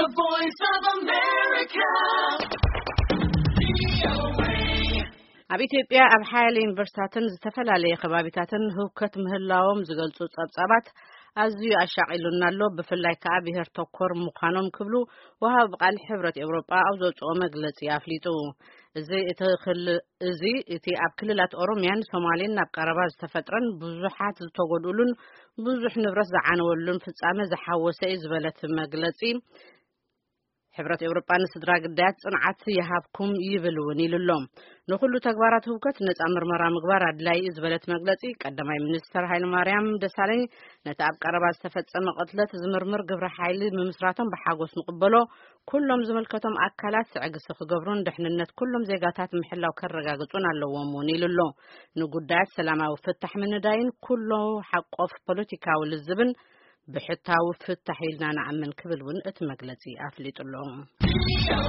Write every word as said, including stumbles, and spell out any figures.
The Voice of America. ኣብ ኢትዮጵያ ኣብ ሓያሎ ዩኒቨርሲቲታትን ዝተፈላለየ ከባቢታትን ህውከት ምህላዎም ዝገልጹ ጸብጻባት ኣዝዩ ኣሻቒሉና ኣሎ ብፍላይ ከዓ ብሄር ተኮር ምዃኖም ክብሉ ወሃብ ቃል ሕብረት ኤውሮጳ ኣብ ዘውጽኦ መግለጺ ኣፍሊጡ እዚ እዚ እቲ ኣብ ክልላት ኦሮሚያን ሶማሌን ናብ ቀረባ ዝተፈጥረን ብዙሓት ዝተጎድኡሉን ብዙሕ ንብረት ዝዓነወሉን ፍጻመ ዝሓወሰ እዩ ዝበለት መግለጺ ሕብረት ኤውሮጳ ንስድራ ግዳያት ጽንዓት ይሃብኩም ይብሉን ኢሉሎም ንኹሉ ተግባራት ህውከት ነጻ ምርመራ ምግባር ኣድላይ ዝበለት መግለጺ ቀዳማይ ሚኒስተር ሃይለ ማርያም ደሳለኝ ነቲ ኣብ ቀረባ ዝተፈጸመ ቅትለት ዝምርምር ግብረ ሓይሊ ምምስራቶም ብሓጎስ ንቕበሎ ኩሎም ዝምልከቶም ኣካላት ዕግሲ ክገብሩን ድሕንነት ኩሎም ዜጋታት ምሕላው ከረጋግጹን ኣለዎም ኢሉሎ ንጉዳያት ሰላማዊ ፍታሕ ምንዳይን ኩሉ ሓቆፍ ፖለቲካዊ ልዝብን ብሕታዊ ፍታሕ ኢልና ንኣምን ክብልውን እቲ መግለጺ ኣፍሊጡሎም